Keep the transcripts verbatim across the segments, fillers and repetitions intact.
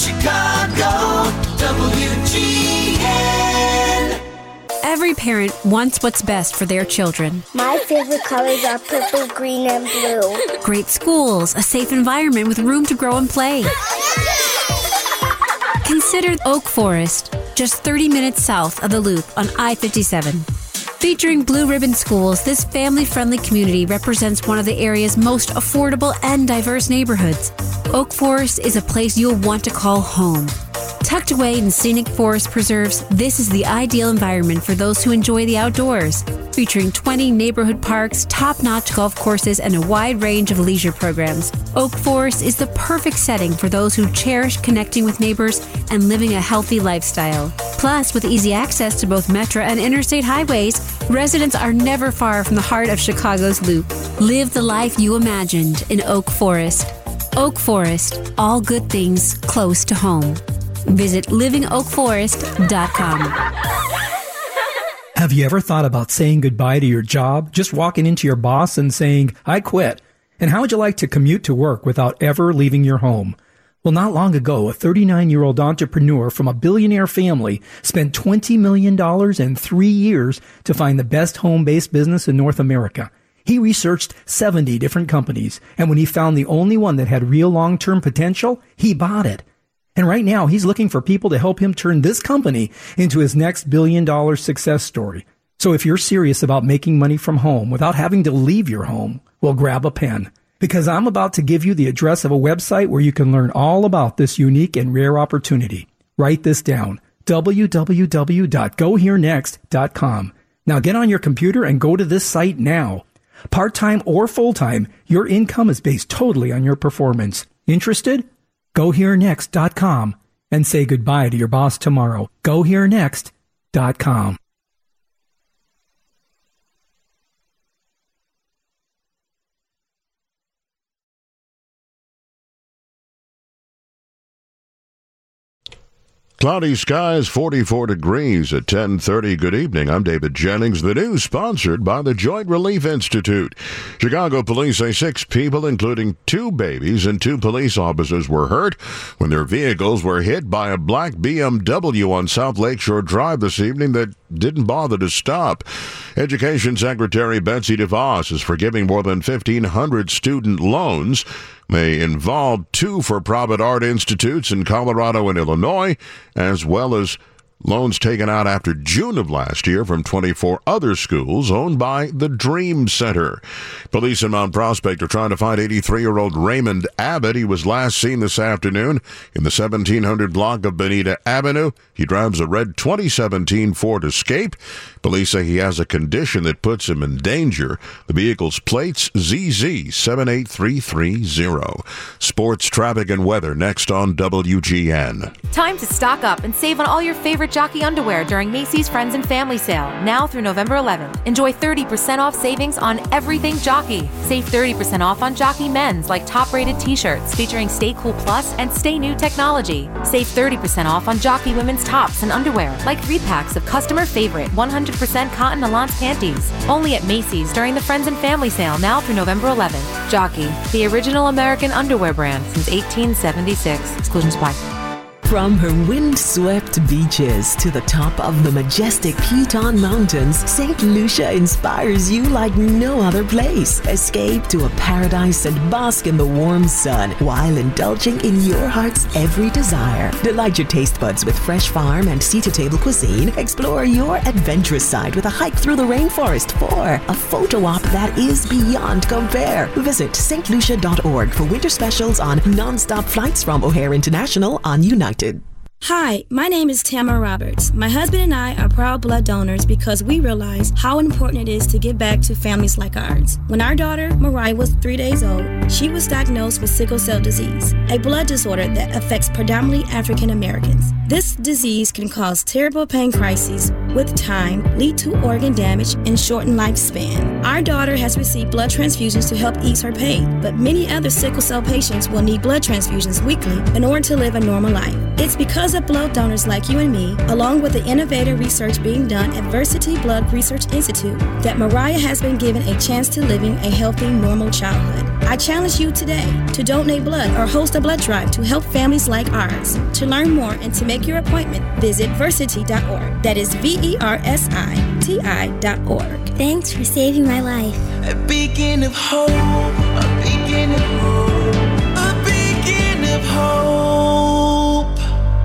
Chicago, W G N. Every parent wants what's best for their children. My favorite colors are purple, green, and blue. Great schools, a safe environment with room to grow and play. Consider Oak Forest, just thirty minutes south of the Loop on I fifty-seven. Featuring Blue Ribbon Schools, this family-friendly community represents one of the area's most affordable and diverse neighborhoods. Oak Forest is a place you'll want to call home. Tucked away in scenic forest preserves, this is the ideal environment for those who enjoy the outdoors. Featuring twenty neighborhood parks, top-notch golf courses, and a wide range of leisure programs, Oak Forest is the perfect setting for those who cherish connecting with neighbors and living a healthy lifestyle. Plus, with easy access to both metro and interstate highways, residents are never far from the heart of Chicago's Loop. Live the life you imagined in Oak Forest. Oak Forest, all good things close to home. Visit living oak forest dot com. Have you ever thought about saying goodbye to your job? Just walking into your boss and saying, I quit. And how would you like to commute to work without ever leaving your home? Well, not long ago, a thirty-nine-year-old entrepreneur from a billionaire family spent twenty million dollars in three years to find the best home-based business in North America. He researched seventy different companies, and when he found the only one that had real long-term potential, he bought it. And right now, he's looking for people to help him turn this company into his next billion-dollar success story. So if you're serious about making money from home without having to leave your home, well, grab a pen. Because I'm about to give you the address of a website where you can learn all about this unique and rare opportunity. Write this down, w w w dot go here next dot com. Now get on your computer and go to this site now. Part-time or full-time, your income is based totally on your performance. Interested? go here next dot com and say goodbye to your boss tomorrow. go here next dot com. Cloudy skies, forty-four degrees at ten thirty. Good evening. I'm David Jennings. The news sponsored by the Joint Relief Institute. Chicago police say six people, including two babies and two police officers, were hurt when their vehicles were hit by a black B M W on South Lakeshore Drive this evening that didn't bother to stop. Education Secretary Betsy DeVos is forgiving more than fifteen hundred student loans. They involve two for-profit art institutes in Colorado and Illinois, as well as loans taken out after June of last year from twenty-four other schools owned by the Dream Center. Police in Mount Prospect are trying to find eighty-three-year-old Raymond Abbott. He was last seen this afternoon in the seventeen hundred block of Bonita Avenue. He drives a red twenty seventeen Ford Escape. Police say he has a condition that puts him in danger. The vehicle's plates, Z Z seven eight three three zero. Sports, traffic, and weather next on W G N. Time to stock up and save on all your favorite Jockey underwear during Macy's Friends and Family Sale, now through November eleventh. Enjoy thirty percent off savings on everything Jockey. Save thirty percent off on Jockey men's, like top-rated t-shirts featuring Stay Cool Plus and Stay New technology. Save thirty percent off on Jockey women's tops and underwear, like three packs of customer favorite one hundred percent cotton Alance panties. Only at Macy's during the Friends and Family Sale, now through November eleventh. Jockey, the original American underwear brand since eighteen seventy-six. Exclusions apply. From her wind-swept beaches to the top of the majestic Piton Mountains, Saint Lucia inspires you like no other place. Escape to a paradise and bask in the warm sun while indulging in your heart's every desire. Delight your taste buds with fresh farm and sea-to-table cuisine. Explore your adventurous side with a hike through the rainforest for a photo op that is beyond compare. Visit st lucia dot org for winter specials on non-stop flights from O'Hare International on United. Hi, my name is Tamara Roberts. My husband and I are proud blood donors because we realize how important it is to give back to families like ours. When our daughter, Mariah, was three days old, she was diagnosed with sickle cell disease, a blood disorder that affects predominantly African Americans. This disease can cause terrible pain crises, with time, lead to organ damage, and shorten lifespan. Our daughter has received blood transfusions to help ease her pain, but many other sickle cell patients will need blood transfusions weekly in order to live a normal life. It's because of blood donors like you and me, along with the innovative research being done at Versity Blood Research Institute, that Mariah has been given a chance to living a healthy, normal childhood. I challenge you today to donate blood or host a blood drive to help families like ours. To learn more and to make your appointment, visit versity dot org. That is V E R S I T I dot org. Thanks for saving my life. A beacon of hope, a beacon of hope, a beacon of hope.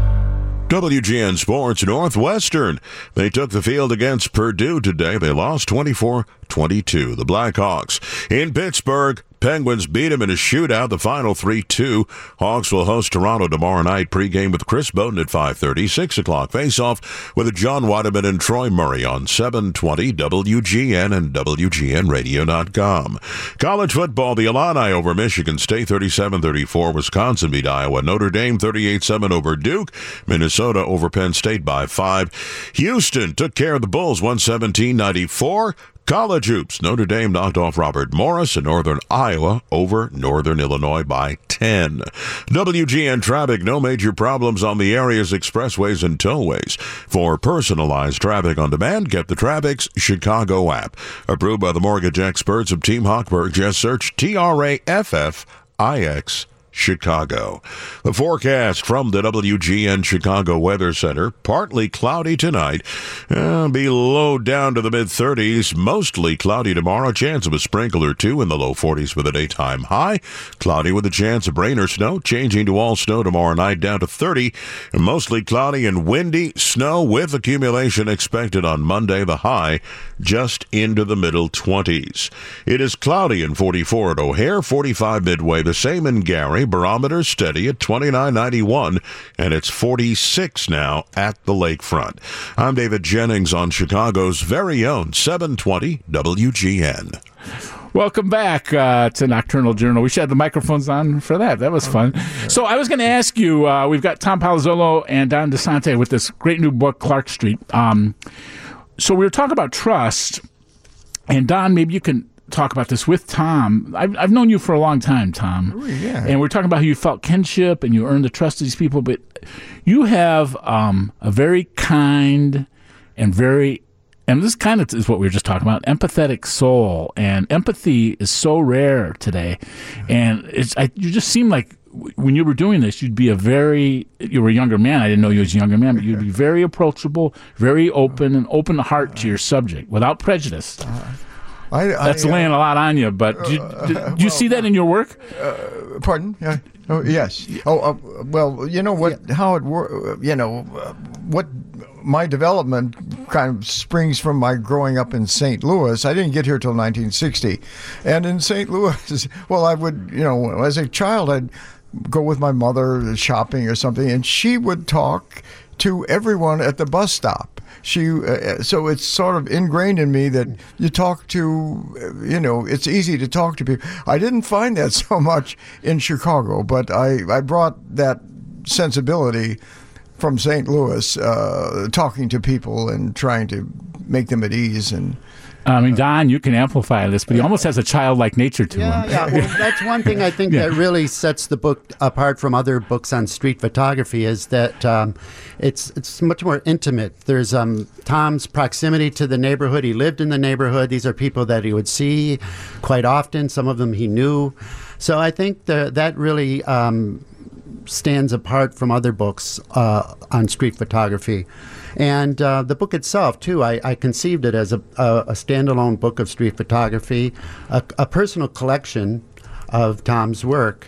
W G N Sports Northwestern. They took the field against Purdue today. They lost twenty-four twenty-two. The Blackhawks in Pittsburgh. Penguins beat them in a shootout, the final three two. Hawks will host Toronto tomorrow night. Pregame with Chris Bowden at five thirty. six o'clock face-off with John Weideman and Troy Murray on seven twenty W G N and W G N radio dot com. College football, the Illini over Michigan State thirty-seven thirty-four. Wisconsin beat Iowa. Notre Dame thirty-eight seven over Duke. Minnesota over Penn State by five. Houston took care of the Bulls one seventeen ninety-four. College hoops, Notre Dame knocked off Robert Morris and Northern Iowa over Northern Illinois by ten. W G N traffic, no major problems on the area's expressways and tollways. For personalized traffic on demand, get the Traffic's Chicago app. Approved by the mortgage experts of Team Hochberg. Just search T R A F F I X Chicago. The forecast from the W G N Chicago Weather Center. Partly cloudy tonight. Uh, be low down to the mid-thirties. Mostly cloudy tomorrow. Chance of a sprinkle or two in the low forties for the daytime high. Cloudy with a chance of rain or snow. Changing to all snow tomorrow night down to thirty. And mostly cloudy and windy. Snow with accumulation expected on Monday. The high just into the middle twenties. It is cloudy in forty-four at O'Hare. forty-five Midway. The same in Gary. Barometer steady at twenty-nine ninety-one, and it's forty-six now at the lakefront. I'm David Jennings on Chicago's very own seven twenty W G N. Welcome back uh, to Nocturnal Journal. We should have the microphones on for that. That was fun. So I was going to ask you, uh, we've got Tom Palazzolo and Don DeSante with this great new book, Clark Street. Um, so we were talking about trust, and Don, maybe you can talk about this with Tom. I've, I've known you for a long time, Tom. Oh, yeah. And we're talking about how you felt kinship and you earned the trust of these people, but you have um, a very kind and very, and this kind of is what we were just talking about, empathetic soul. And empathy is so rare today. And it's I, you just seem like when you were doing this, you'd be a very, you were a younger man. I didn't know you was a younger man, but you'd be very approachable, very open, and open heart to your subject without prejudice. Uh, I, That's I, uh, laying a lot on you, but do you, do, do you well, see that in your work? Uh, pardon? Yeah. Oh, yes. Oh, uh, well, you know what? Yeah. How it works? You know uh, what? My development kind of springs from my growing up in Saint Louis. I didn't get here till nineteen sixty, and in Saint Louis, well, I would, you know, as a child, I'd go with my mother shopping or something, and she would talk to everyone at the bus stop. She, uh, so it's sort of ingrained in me that you talk to, you know, it's easy to talk to people. I didn't find that so much in Chicago, but I, I brought that sensibility from Saint Louis, uh, talking to people and trying to make them at ease. And I mean, Don, you can amplify this, but he almost has a childlike nature to yeah, him. Yeah, well, that's one thing I think yeah. that really sets the book apart from other books on street photography is that um, it's it's much more intimate. There's um, Tom's proximity to the neighborhood. He lived in the neighborhood. These are people that he would see quite often. Some of them he knew. So I think the, that really um, stands apart from other books uh, on street photography. And uh, the book itself, too, I, I conceived it as a, a, a standalone book of street photography, a, a personal collection of Tom's work.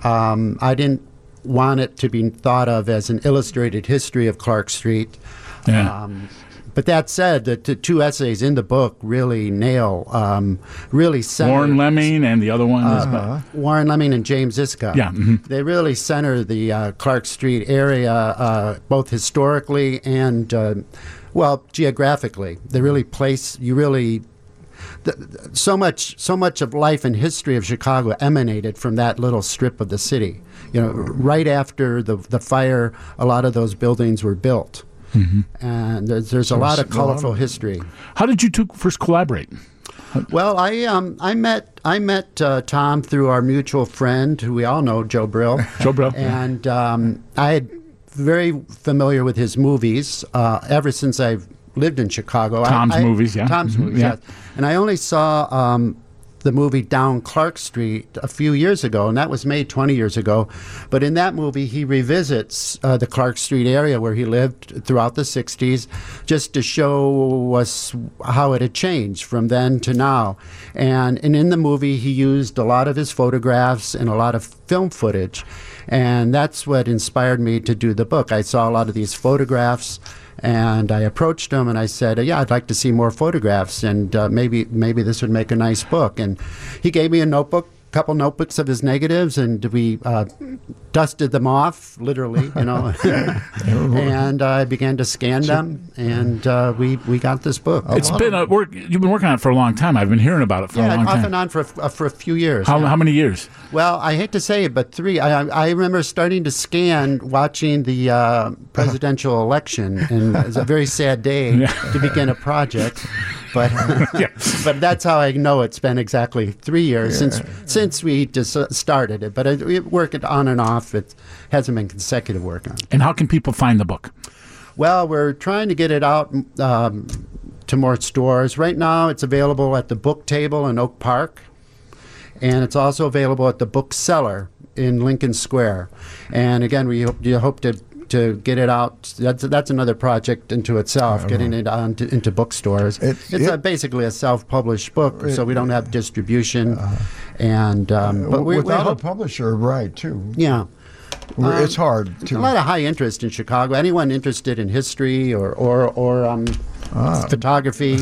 Um, I didn't want it to be thought of as an illustrated history of Clark Street. Yeah. Um, but that said, the, the two essays in the book really nail, um, really center... Warren Lemming and the other one is... Uh, Warren Lemming and James Iska. Yeah. Mm-hmm. They really center the uh, Clark Street area, uh, both historically and, uh, well, geographically. They really place, you really... The, so much so much of life and history of Chicago emanated from that little strip of the city. You know, right after the the fire, a lot of those buildings were built. Mm-hmm. And there's, there's a lot of colorful history. How did you two first collaborate? Well, I um I met I met uh, Tom through our mutual friend who we all know, Joe Brill. Joe Brill, and um, I had very familiar with his movies uh, ever since I've lived in Chicago. Tom's I, I, movies, yeah. Tom's mm-hmm. movies, yeah. yes. And I only saw um, the movie Down Clark Street a few years ago, and that was made twenty years ago. But in that movie, he revisits uh, the Clark Street area where he lived throughout the sixties, just to show us how it had changed from then to now. And, and in the movie, he used a lot of his photographs and a lot of film footage. And that's what inspired me to do the book. I saw a lot of these photographs, and I approached him and I said, yeah, I'd like to see more photographs, and uh, maybe maybe this would make a nice book. And he gave me a notebook, a couple notebooks of his negatives, and we uh, dusted them off, literally, you know. And I began to scan them, and uh, we, we got this book. It's been a work. You've been working on it for a long time. I've been hearing about it for yeah, a long off time. and on for a, uh, for a few years. How, yeah. how many years? Well, I hate to say it, but three. I, I remember starting to scan watching the uh, presidential election, and it was a very sad day Yeah. to begin a project. But Yeah. but that's how I know it's been exactly three years Yeah. since since we just uh, started it. But it, we work it on and off. It hasn't been consecutive work on. And how can people find the book? Well, we're trying to get it out um, to more stores. Right now, it's available at the Book Table in Oak Park, and it's also available at the Bookseller in Lincoln Square. And again, we hope, you hope to to get it out. That's that's another project into itself, Uh, getting it on to, into bookstores. It- it's it- a, basically a self-published book, so we don't have distribution. and um, but we, we Without hope, a publisher, right, too. yeah. We're- it's Um, hard to. A lot of high interest in Chicago. Anyone interested in history or or or um, Ah. photography,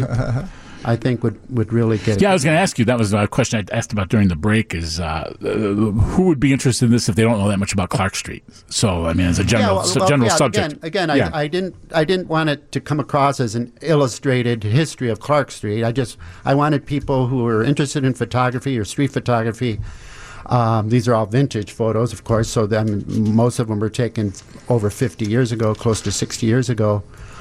I think would, would really get it. Yeah, I was going to ask you. That was a question I asked about during the break. Is uh, uh, who would be interested in this if they don't know that much about Clark Street? So, I mean, as a general yeah, well, su- well, general yeah, subject. Again, again Yeah. I, I didn't I didn't want it to come across as an illustrated history of Clark Street. I just I wanted people who were interested in photography or street photography. Um, these are all vintage photos, of course. So then most of them were taken over fifty years ago, close to sixty years ago.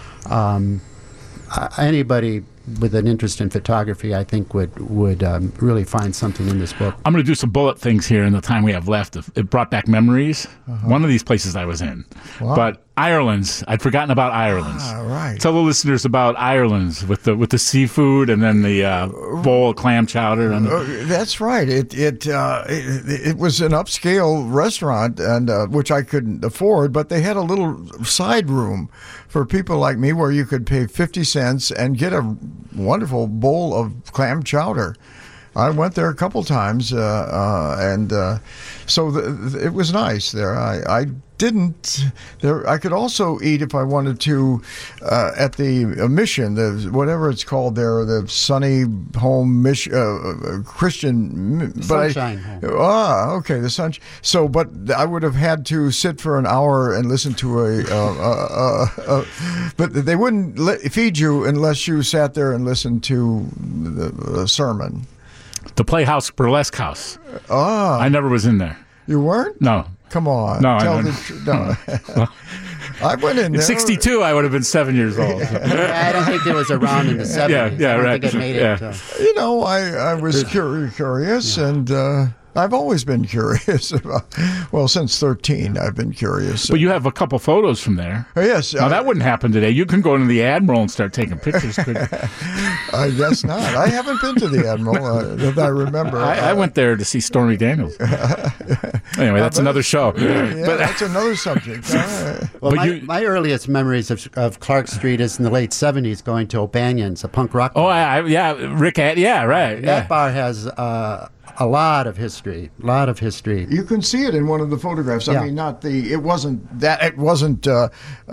Um, uh, anybody with an interest in photography, I think, would would um, really find something in this book. I'm going to do some bullet things here in the time we have left. It brought back memories. One of these places I was in. Wow. But Ireland's, I'd forgotten about Ireland's. Ah, right. Tell the listeners about Ireland's with the with the seafood and then the uh, bowl of clam chowder. And Uh, that's right. It it, uh, it it was an upscale restaurant, and uh, which I couldn't afford. But they had a little side room for people like me, where you could pay fifty cents and get a wonderful bowl of clam chowder. I went there a couple times, uh, uh, and uh, so the, the, it was nice there. I, I didn't there. I could also eat if I wanted to uh, at the uh, mission, the whatever it's called there, the Sunny Home Mission uh, Christian. But Sunshine I, Home. Ah, okay, the sun. So, but I would have had to sit for an hour and listen to a. Uh, uh, uh, uh, but they wouldn't let, feed you unless you sat there and listened to the, the sermon. the Playhouse Burlesque House. Ah, I never was in there. You weren't? No. Come on. No, I Tell don't. the tr- no. I went in In there. sixty-two, I would have been seven years old. I don't think it was around in the seventies. yeah, I don't right. think it made Yeah. it. Uh, You know, I, I was curi- curious, and uh, I've always been curious about. Well, since thirteen, I've been curious. But you have a couple photos from there. Uh, yes, Now, I- that wouldn't happen today. You can go into the Admiral and start taking pictures. could you? I guess not. I haven't been to the Admiral uh, that I remember. I, I went there to see Stormy Daniels. Anyway, that's another show. Yeah, But that's another subject. All right. well, But my, you- my earliest memories of, of Clark Street is in the late seventies, going to O'Banion's, a punk rock. oh, I, I- yeah, Rick. Ad, yeah, right. That Yeah. bar has uh, a lot of history. A lot of history. You can see it in one of the photographs. I Yeah. mean, not the. It wasn't that. It wasn't. Uh,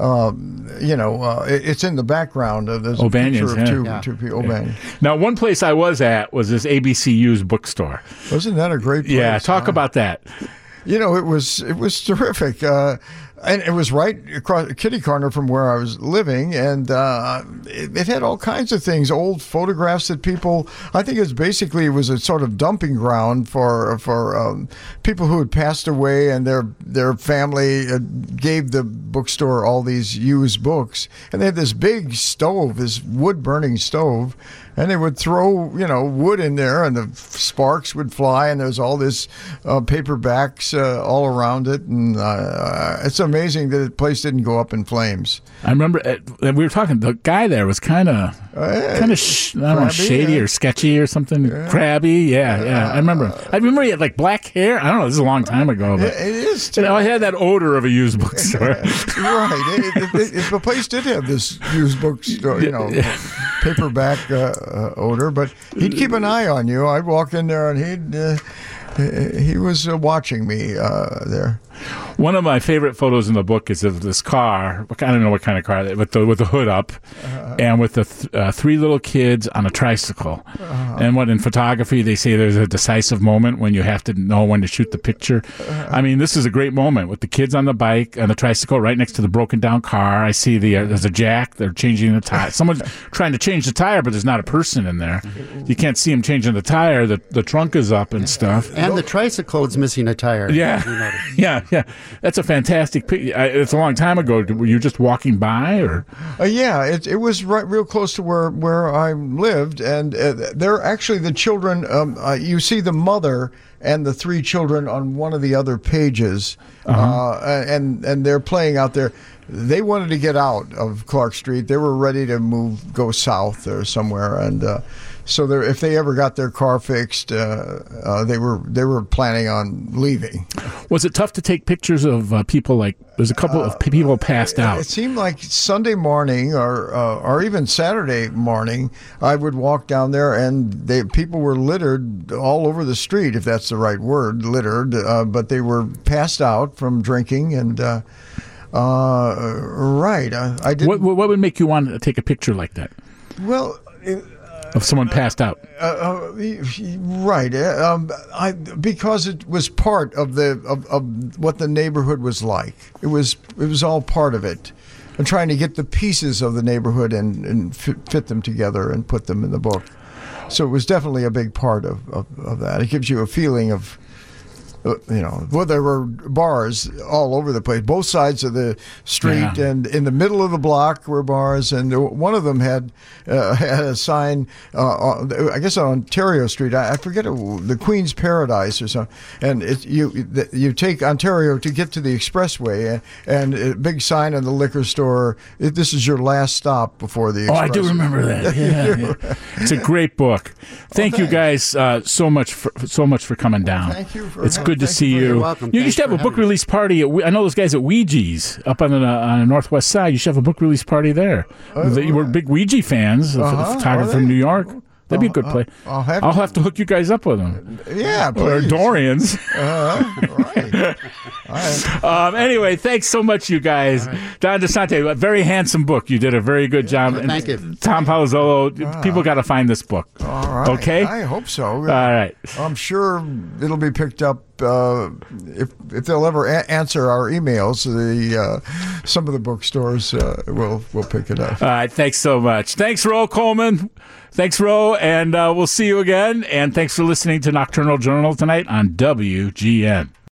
um, you know, uh, it, it's in the background. Of There's a O'Banion's, picture of yeah. two, Yeah. two people. O'Banion. Now, one place I was at was this A B C used bookstore. Wasn't that a great place? Yeah, talk huh? about that. You know, it was it was terrific, uh, and it was right across kitty corner from where I was living, and uh, it, it had all kinds of things, old photographs that people. I think it's basically it was a sort of dumping ground for for um, people who had passed away, and their their family uh, gave the bookstore all these used books, and they had this big stove, this wood burning stove. and they would throw, you know, wood in there, and the sparks would fly, and there's all this uh, paperbacks uh, all around it, and uh, it's amazing that the place didn't go up in flames. I remember uh, we were talking. The guy there was kind of, uh, kind of, sh- I don't know, shady yeah. or sketchy or something. Yeah. Crabby, yeah, yeah. I remember. I remember he had like black hair. I don't know. This is a long time ago, but it is. Too. You know, I had that odor of a used bookstore. Right. It, it, it, it, the place did have this used bookstore, you know, paperback uh, uh, odor, but he'd keep an eye on you. I'd walk in there, and he'd uh, he was uh, watching me uh, there. One of my favorite photos in the book is of this car. I don't know what kind of car, with the with the hood up, uh, and with the th- uh, three little kids on a tricycle. Uh, and what in photography they say there's a decisive moment when you have to know when to shoot the picture. Uh, I mean, this is a great moment with the kids on the bike on the tricycle right next to the broken down car. I see the uh, there's a jack. They're changing the tire. Someone's trying to change the tire, but there's not a person in there. You can't see them changing the tire. The the trunk is up and stuff. And the tricycle is missing a tire. Yeah, yeah. Yeah, that's a fantastic picture. It's a long time ago. Were you just walking by, or? Uh, yeah, it it was right real close to where, where I lived, and uh, they're actually the children. Um, uh, you see the mother and the three children on one of the other pages, uh-huh. uh, and and they're playing out there. They wanted to get out of Clark Street. They were ready to move, go south or somewhere, and uh, so if they ever got their car fixed, uh, uh, they were they were planning on leaving. Was it tough to take pictures of uh, people? Like there's a couple of people passed out. It seemed like Sunday morning or uh, or even Saturday morning, I would walk down there, and they people were littered all over the street, if that's the right word, littered. Uh, but they were passed out from drinking and. Uh, Uh, right. I, I did. What, what would make you want to take a picture like that? Well, it, of someone passed out. Uh, uh, right. Um, I because it was part of the of, of what the neighborhood was like. It was it was all part of it, and trying to get the pieces of the neighborhood and, and fit, fit them together and put them in the book. So it was definitely a big part of, of, of that. It gives you a feeling of. Uh, you know, well, there were bars all over the place, both sides of the street, yeah. and in the middle of the block were bars, and one of them had uh, had a sign, uh, I guess on Ontario Street. I, I forget it, the Queen's Paradise or something. And it, you you take Ontario to get to the expressway, and, and a big sign on the liquor store. It, this is your last stop before the. Oh, I do remember that. Yeah, yeah. It's a great book. Thank well, you guys uh, so much for so much for coming down. Thank you for. It's good. Good to Thank see you. You're welcome. You Thanks used to have a book me. release party. At, I know those guys at Ouija's up on the, on the northwest side. You should have a book release party there. Uh, you were big Ouija fans, uh-huh. a photographer from New York. That'd be a good play. Uh, I'll, have, I'll have to hook you guys up with them. Yeah, please. Or Dorians. Uh, right. All right. Um, anyway, thanks so much, you guys. Right. Don DeSante, a very handsome book. You did a very good job. Well, thank and you. Tom Palazzolo, uh, people got to find this book. All right. Okay? I hope so. All right. I'm sure it'll be picked up uh, if if they'll ever a- answer our emails. The uh, some of the bookstores uh, will will pick it up. All right. Thanks so much. Thanks, Ro Coleman. Thanks, Ro, and uh, we'll see you again. And thanks for listening to Nocturnal Journal tonight on W G N.